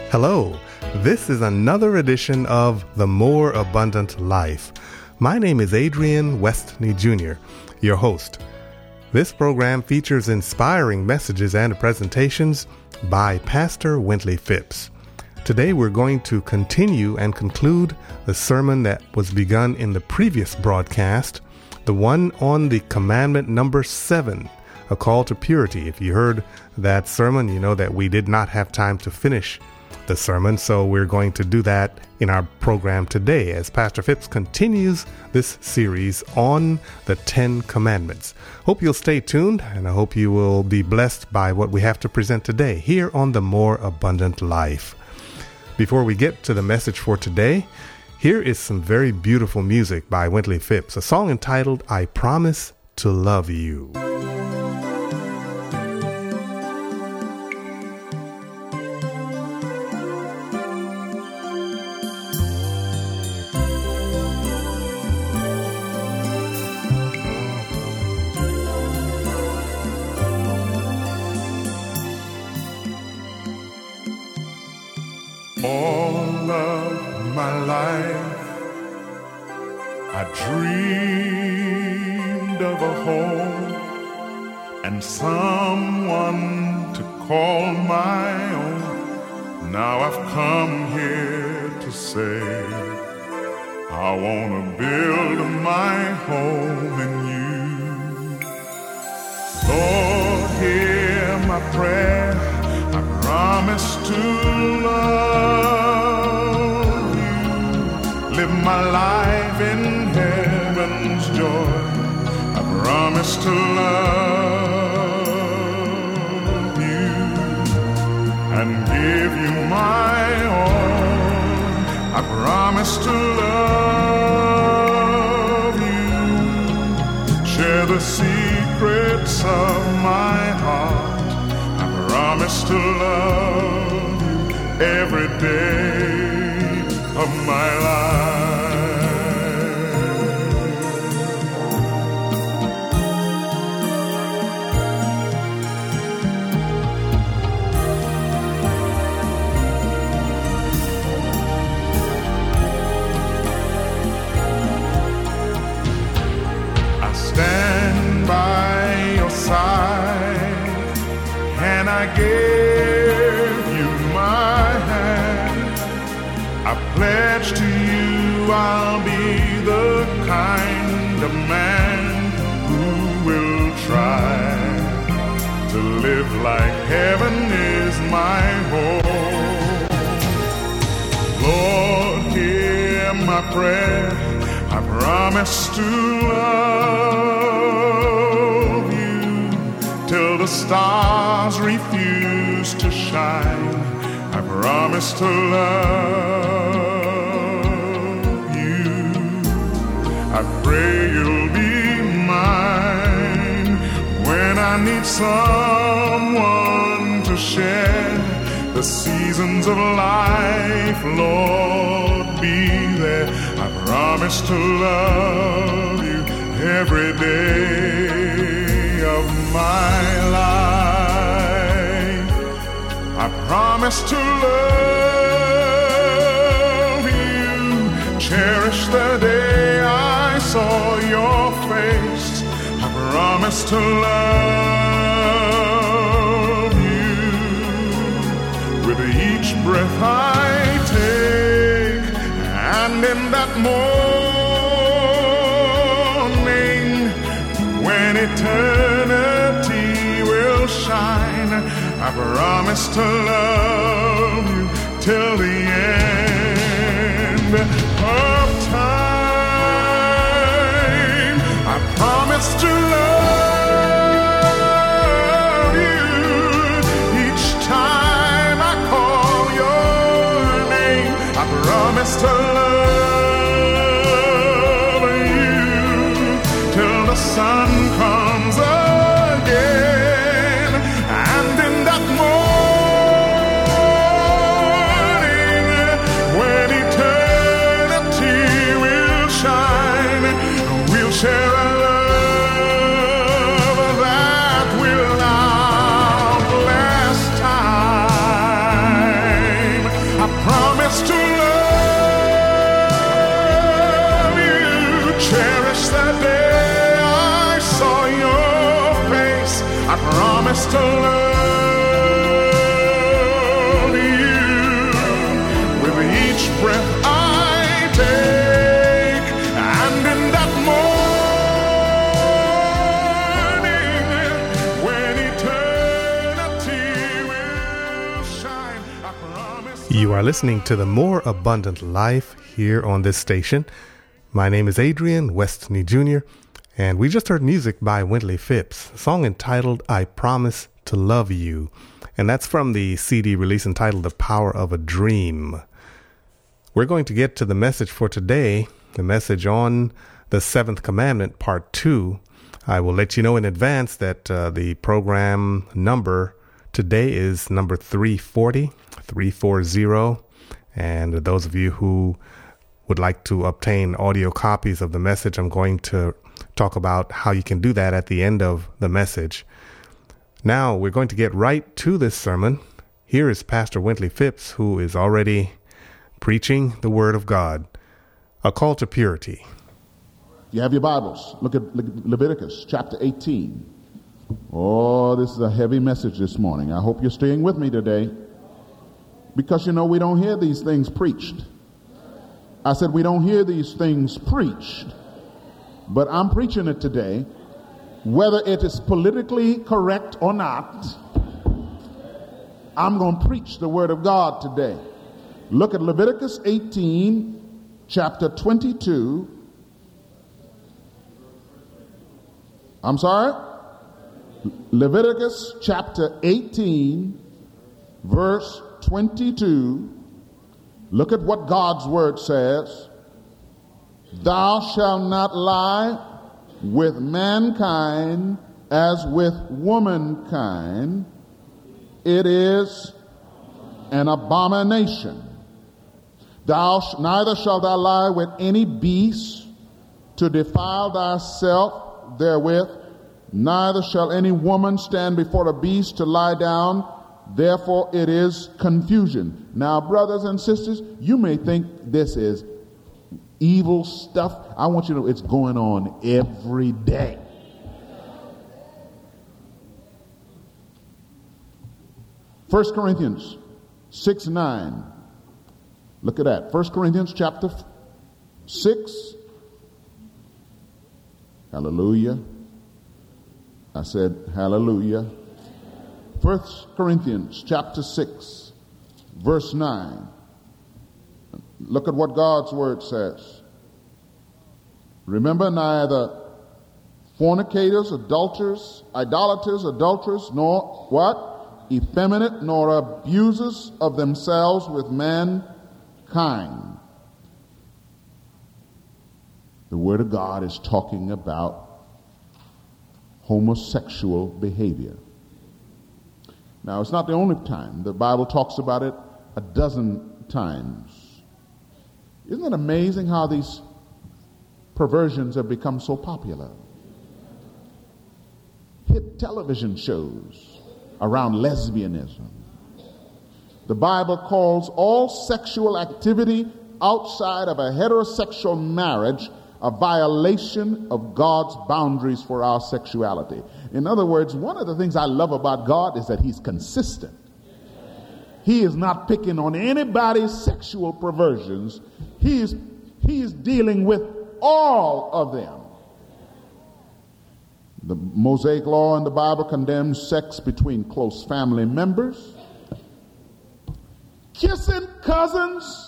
Hello, this is another edition of The More Abundant Life. My name is Adrian Westney Jr., your host. This program features inspiring messages and presentations by Pastor Wintley Phipps. Today we're going to continue and conclude the sermon that was begun in the previous broadcast, the one on the commandment number 7, a call to purity. If you heard that sermon, you know that we did not have time to finish the sermon, so we're going to do that in our program today as Pastor Phipps continues this series on the 10 Commandments. Hope you'll stay tuned, and I hope you will be blessed by what we have to present today here on The More Abundant Life. Before we get to the message for today, here is some very beautiful music by Wintley Phipps, a song entitled I Promise to Love You. All of my life I dreamed of a home and someone to call my own. Now I've come here to say I want to build my home in you. Lord, hear my prayer. I promise to love you, live my life in heaven's joy. I promise to love you and give you my all. I promise to love you, share the secrets of my heart. Promise to love you every day of my life. I stand by your side and I gave you my hand. I pledge to you I'll be the kind of man who will try to live like heaven is my home. Lord, hear my prayer. I promise to love you till the stars refuse to shine. I promise to love you. I pray you'll be mine when I need someone to share the seasons of life. Lord, be there. I promise to love you every day of my life. I promise to love you, cherish the day I saw your face. I promise to love you with each breath I take, and in that morning when eternity will shine, I promise to love you till the end of time. I promise to love you each time I call your name. I promise to love you till the sun comes again, and in that morning when eternity will shine, we'll share a love that will outlast time. promise to love you with each breath I take, and in that morning when eternity will shine, I promise. You are listening to The More Abundant Life here on this station. My name is Adrian Westney Jr., and we just heard music by Wintley Phipps, a song entitled I Promise to Love You. And that's from the CD release entitled The Power of a Dream. We're going to get to the message for today, the message on the Seventh Commandment, Part 2. I will let you know in advance that the program number today is number 340. And those of you who would like to obtain audio copies of the message, I'm going to talk about how you can do that at the end of the message. Now we're going to get right to this sermon. Here is Pastor Wintley Phipps, who is already preaching the Word of God, a call to purity. You have your Bibles. Look at Leviticus chapter 18. Oh, this is a heavy message this morning. I hope you're staying with me today, because we don't hear these things preached. I said we don't hear these things preached, but I'm preaching it today, whether it is politically correct or not. I'm going to preach the Word of God today. Look at Leviticus 18, chapter 22. I'm sorry? Leviticus chapter 18, verse 22. Look at what God's Word says. Thou shalt not lie with mankind as with womankind. It is an abomination. Neither shalt thou lie with any beast to defile thyself therewith. Neither shall any woman stand before a beast to lie down. Therefore it is confusion. Now, brothers and sisters, you may think this is evil stuff. I want you to know it's going on every day. First Corinthians 6:9. Look at that. 1 Corinthians chapter 6. Hallelujah. I said hallelujah. 1 Corinthians chapter 6, verse 9. Look at what God's Word says. Remember, neither fornicators, adulterers, idolaters, nor what? Effeminate, nor abusers of themselves with mankind. The Word of God is talking about homosexual behavior. Now, it's not the only time. The Bible talks about it a dozen times. Isn't it amazing how these perversions have become so popular? Hit television shows around lesbianism. The Bible calls all sexual activity outside of a heterosexual marriage a violation of God's boundaries for our sexuality. In other words, one of the things I love about God is that He's consistent. He is not picking on anybody's sexual perversions. He's dealing with all of them. The Mosaic law in the Bible condemns sex between close family members, kissing cousins,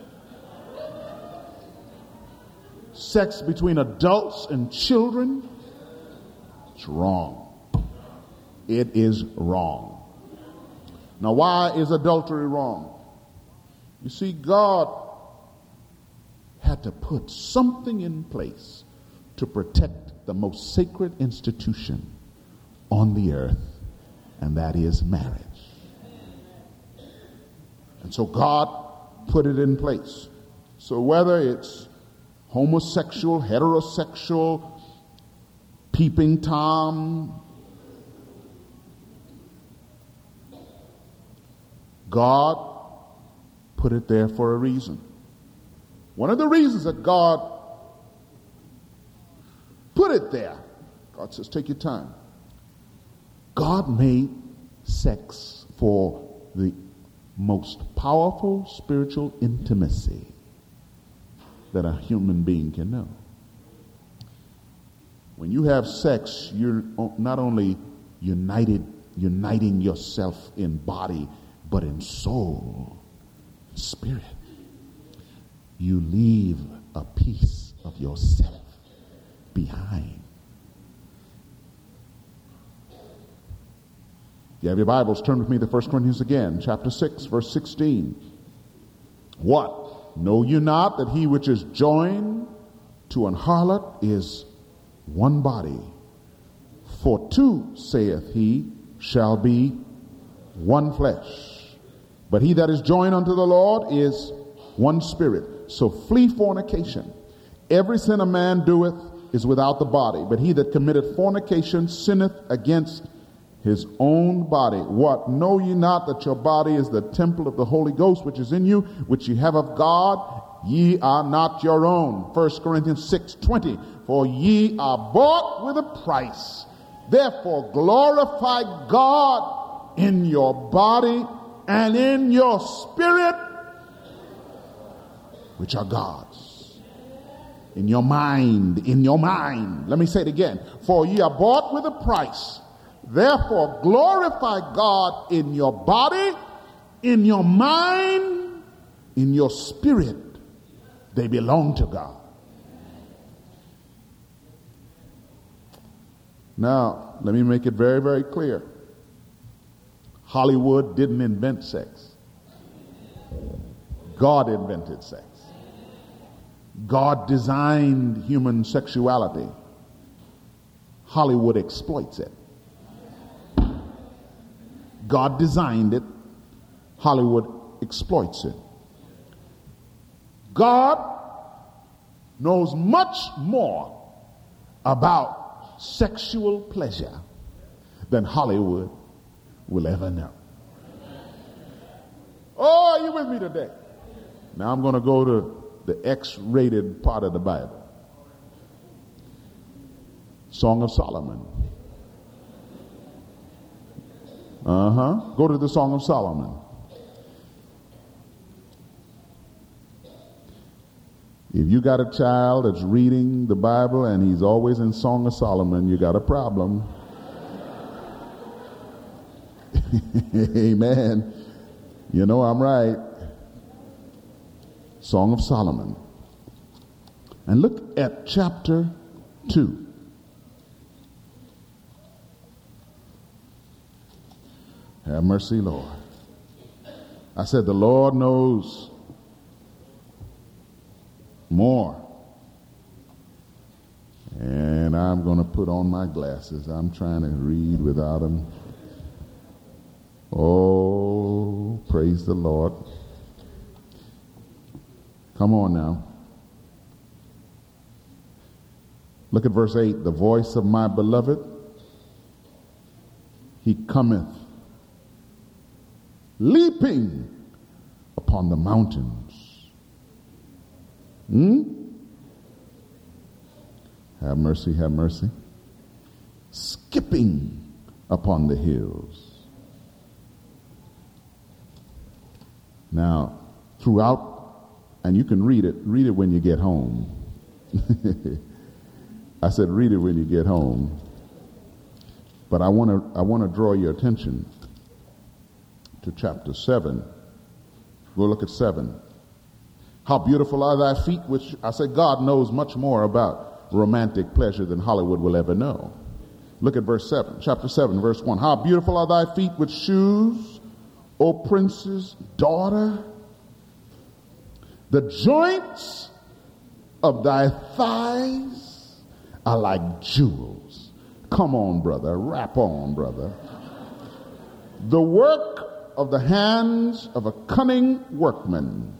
sex between adults and children. It's wrong. It is wrong. Now, why is adultery wrong? You see, God had to put something in place to protect the most sacred institution on the earth, and that is marriage. And so God put it in place. So whether it's homosexual, heterosexual, peeping Tom, God put it there for a reason. One of the reasons that God put it there, God says, take your time. God made sex for the most powerful spiritual intimacy that a human being can know. When you have sex, you're not only uniting yourself in body, but in soul, spirit. You leave a piece of yourself behind. If you have your Bibles, turn with me to 1 Corinthians again, chapter 6, verse 16. What? Know you not that he which is joined to an harlot is one body? For two, saith he, shall be one flesh. But he that is joined unto the Lord is one spirit. So flee fornication. Every sin a man doeth is without the body, but he that committeth fornication sinneth against his own body. What? Know ye not that your body is the temple of the Holy Ghost, which is in you, which ye have of God? Ye are not your own. 1 Corinthians 6:20. For ye are bought with a price. Therefore glorify God in your body and in your spirit, which are God's. In your mind, in your mind. Let me say it again. For ye are bought with a price. Therefore glorify God in your body, in your mind, in your spirit. They belong to God. Now, let me make it very, very clear. Hollywood didn't invent sex. God invented sex. God designed human sexuality. Hollywood exploits it. God designed it. Hollywood exploits it. God knows much more about sexual pleasure than Hollywood will ever know. Oh, are you with me today? Now I'm going to go to the X-rated part of the Bible. Song of Solomon. Go to the Song of Solomon. If you got a child that's reading the Bible and he's always in Song of Solomon, you got a problem. Amen. You know I'm right. Song of Solomon. And look at chapter 2. Have mercy, Lord. I said the Lord knows more. And I'm going to put on my glasses. I'm trying to read without them. Oh, praise the Lord. Come on now. Look at verse 8. The voice of my beloved, he cometh, leaping upon the mountains. Have mercy, have mercy. Skipping upon the hills. Now, throughout, and you can read it when you get home. I said read it when you get home. But I want to draw your attention to chapter 7. Go look at 7. How beautiful are thy feet, which I said God knows much more about romantic pleasure than Hollywood will ever know. Look at verse 7, chapter 7, verse 1. How beautiful are thy feet with shoes, O prince's daughter. The joints of thy thighs are like jewels. Come on, brother. Rap on, brother. The work of the hands of a cunning workman.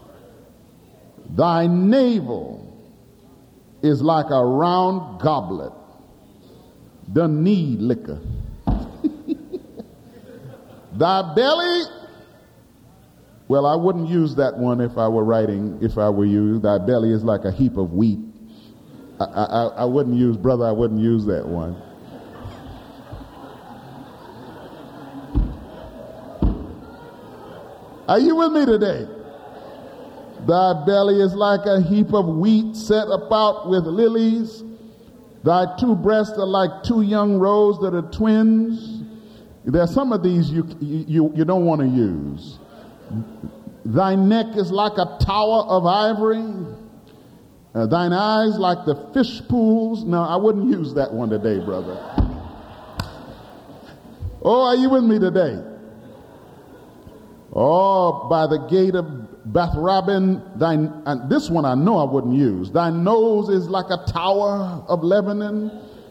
Thy navel is like a round goblet. Doesn't need liquor. Thy belly, well, I wouldn't use that one if I were you. Thy belly is like a heap of wheat. I wouldn't use, brother, I wouldn't use that one. Are you with me today? Thy belly is like a heap of wheat set about with lilies. Thy two breasts are like two young roes that are twins. There are some of these you don't want to use. Thy neck is like a tower of ivory. Thine eyes like the fish pools. No, I wouldn't use that one today, brother. Oh, are you with me today? Oh, by the gate of Bethrabin, and this one I know I wouldn't use. Thy nose is like a tower of Lebanon,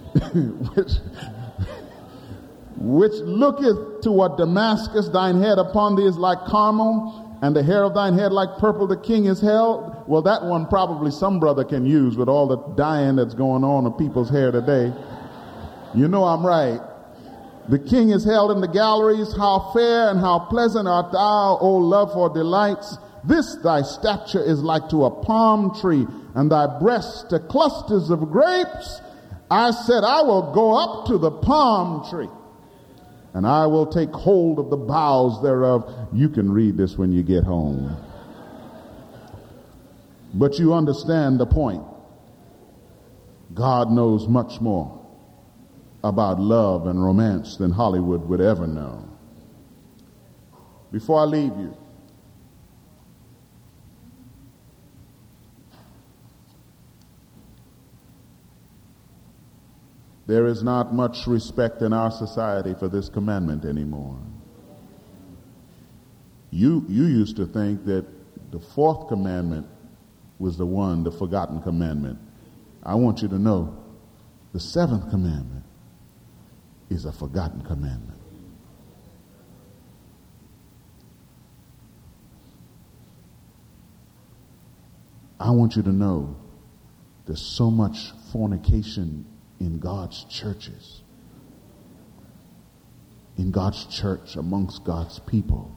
which looketh toward Damascus. Thine head upon thee is like Carmel, and the hair of thine head like purple. The king is held. Well, that one probably some brother can use with all the dyeing that's going on of people's hair today. You know I'm right. The king is held in the galleries. How fair and how pleasant art thou, O love for delights. This thy stature is like to a palm tree, and thy breasts to clusters of grapes. I said, I will go up to the palm tree, and I will take hold of the boughs thereof. You can read this when you get home. But you understand the point. God knows much more about love and romance than Hollywood would ever know. Before I leave you, there is not much respect in our society for this commandment anymore. You used to think that the fourth commandment was the one, the forgotten commandment. I want you to know the seventh commandment is a forgotten commandment. I want you to know there's so much fornication in God's churches, in God's church, amongst God's people.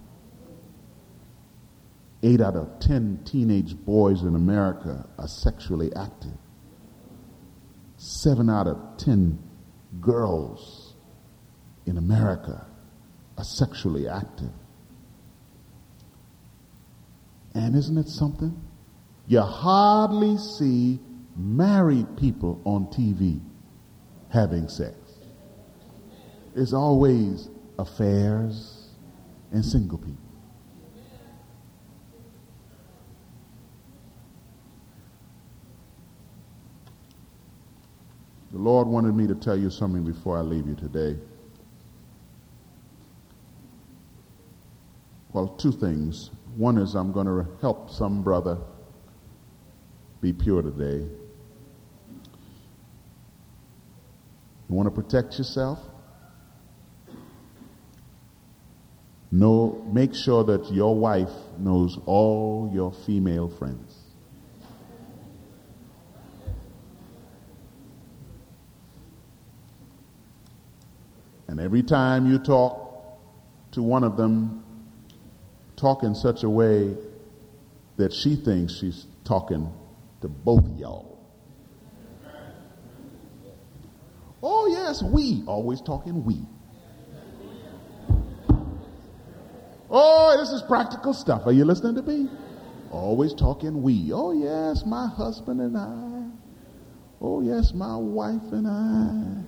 8 out of 10 teenage boys in America are sexually active. 7 out of 10 girls in America are sexually active. And isn't it something? You hardly see married people on TV having sex. It's always affairs and single people. The Lord wanted me to tell you something before I leave you today. Well, 2 things. One is I'm going to help some brother be pure today. You want to protect yourself? Make sure that your wife knows all your female friends. And every time you talk to one of them, talk in such a way that she thinks she's talking to both of y'all. Oh, yes, we. Always talking we. Oh, this is practical stuff. Are you listening to me? Always talking we. Oh, yes, my husband and I. Oh, yes, my wife and I.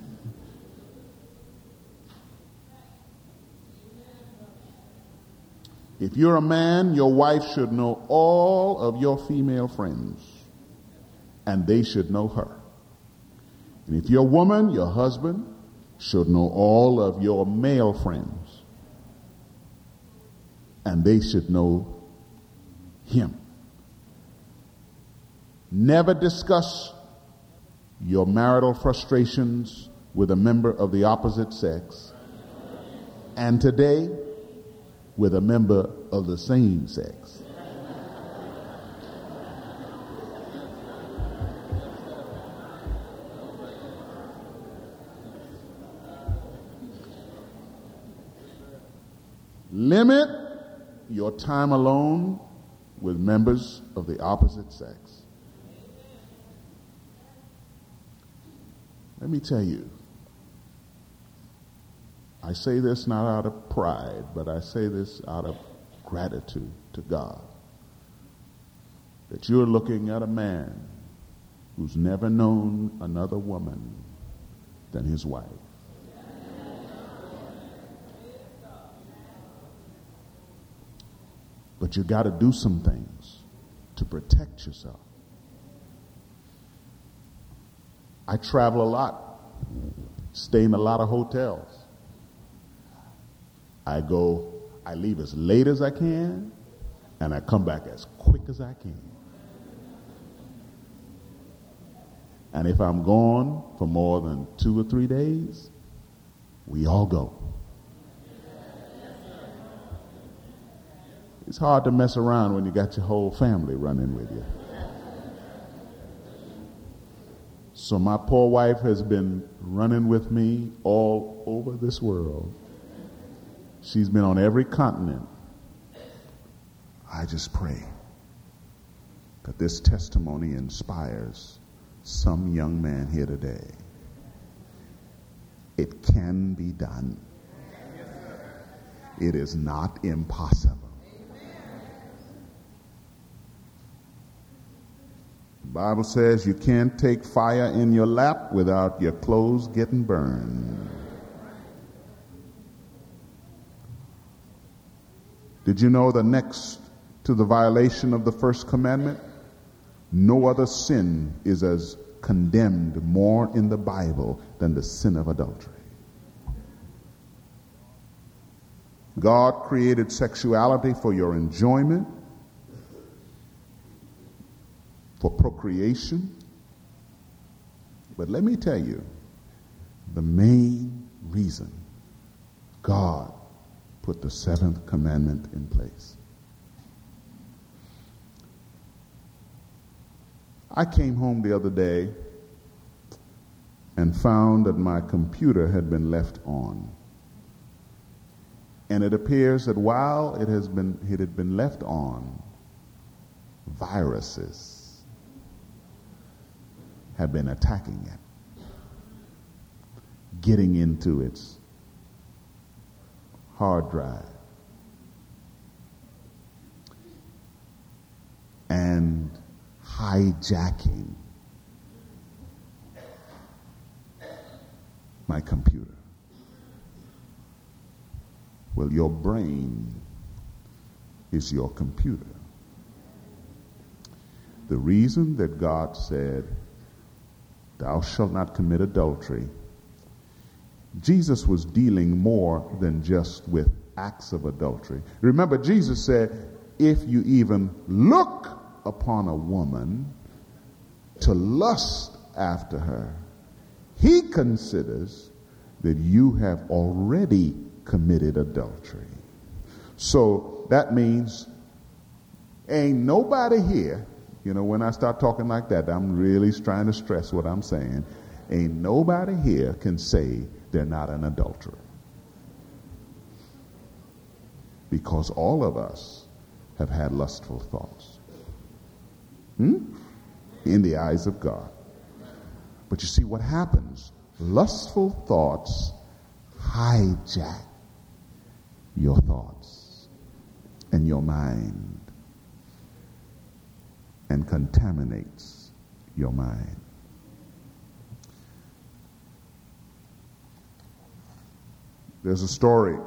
If you're a man, your wife should know all of your female friends, and they should know her. And if you're a woman, your husband should know all of your male friends, and they should know him. Never discuss your marital frustrations with a member of the opposite sex, and today, with a member of the same sex. Limit your time alone with members of the opposite sex. Let me tell you, I say this not out of pride, but I say this out of gratitude to God that you're looking at a man who's never known another woman than his wife. But you got to do some things to protect yourself. I travel a lot, stay in a lot of hotels. I leave as late as I can, and I come back as quick as I can. And if I'm gone for more than 2 or 3 days, we all go. It's hard to mess around when you got your whole family running with you. So my poor wife has been running with me all over this world. She's been on every continent. I just pray that this testimony inspires some young man here today. It can be done. It is not impossible. The Bible says you can't take fire in your lap without your clothes getting burned. Did you know that next to the violation of the first commandment, no other sin is as condemned more in the Bible than the sin of adultery? God created sexuality for your enjoyment, for procreation. But let me tell you, the main reason God put the seventh commandment in place. I came home the other day and found that my computer had been left on. And it appears that while it had been left on, viruses have been attacking it, getting into its hard drive, and hijacking my computer. Well, your brain is your computer. The reason that God said, "Thou shalt not commit adultery," Jesus was dealing more than just with acts of adultery. Remember, Jesus said, if you even look upon a woman to lust after her, he considers that you have already committed adultery. So that means ain't nobody here, when I start talking like that, I'm really trying to stress what I'm saying. Ain't nobody here can say they're not an adulterer. Because all of us have had lustful thoughts. In the eyes of God. But you see what happens? Lustful thoughts hijack your thoughts and your mind and contaminates your mind. There's a story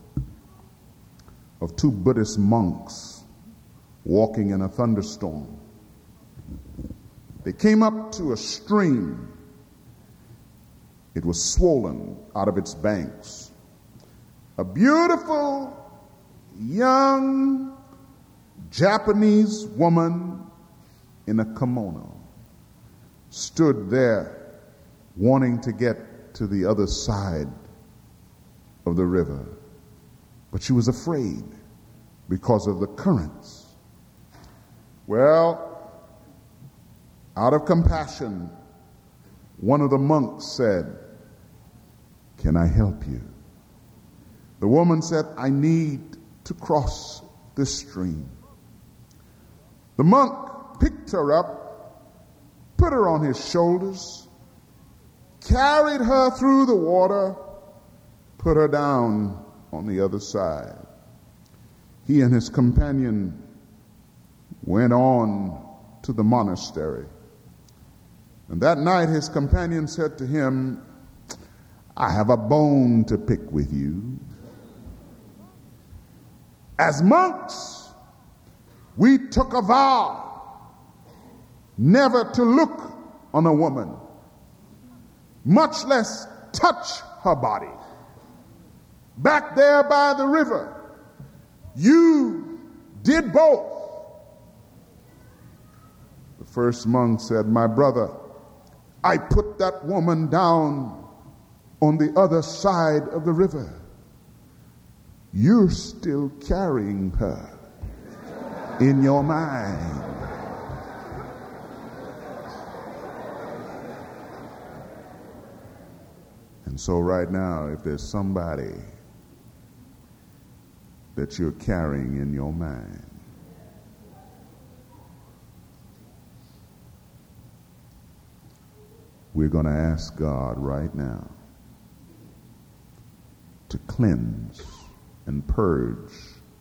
of two Buddhist monks walking in a thunderstorm. They came up to a stream. It was swollen out of its banks. A beautiful young Japanese woman in a kimono stood there wanting to get to the other side of the river, but she was afraid because of the currents. Well, out of compassion, one of the monks said, "Can I help you?" The woman said, "I need to cross this stream." The monk picked her up, put her on his shoulders, carried her through the water, put her down on the other side. he and his companion went on to the monastery. And that night his companion said to him, I have a bone to pick with you. As monks, we took a vow never to look on a woman, much less touch her body. Back there by the river, you did both. The first monk said, my brother, I put that woman down on the other side of the river. You're still carrying her in your mind. And so right now, if there's somebody that you're carrying in your mind, we're going to ask God right now to cleanse and purge.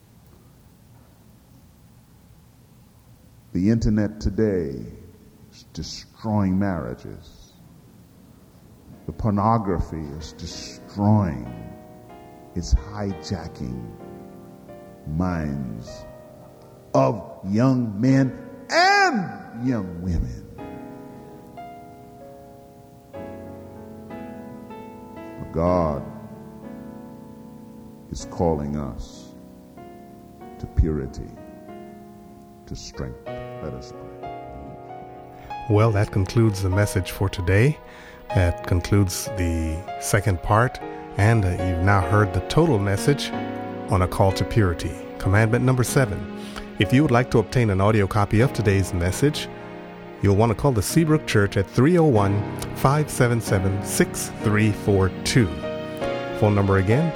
The internet today is destroying marriages. The pornography is destroying, it's hijacking minds of young men and young women. God is calling us to purity, to strength. Let us pray. Well, that concludes the message for today. That concludes the second part, and you've now heard the total message on a call to purity. Commandment number 7. If you would like to obtain an audio copy of today's message, you'll want to call the Seabrook Church at 301-577-6342. Phone number again,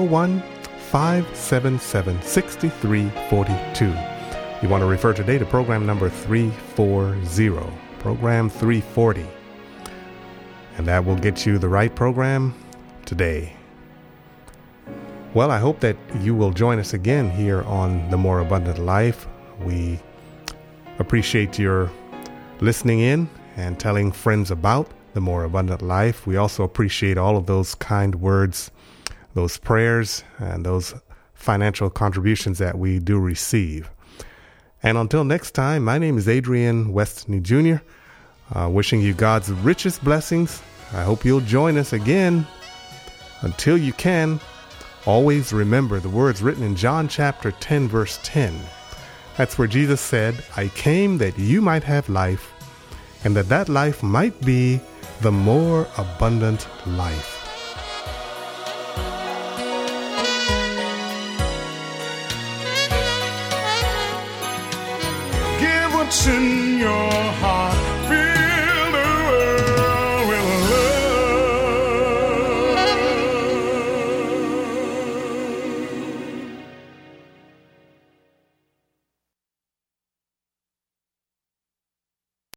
301-577-6342. You want to refer today to program number 340, program 340. And that will get you the right program today. Well, I hope that you will join us again here on The More Abundant Life. We appreciate your listening in and telling friends about The More Abundant Life. We also appreciate all of those kind words, those prayers, and those financial contributions that we do receive. And until next time, my name is Adrian Westney Jr., wishing you God's richest blessings. I hope you'll join us again. Until you can, always remember the words written in John chapter 10, verse 10. That's where Jesus said, I came that you might have life, and that life might be the more abundant life. Give what's in your heart.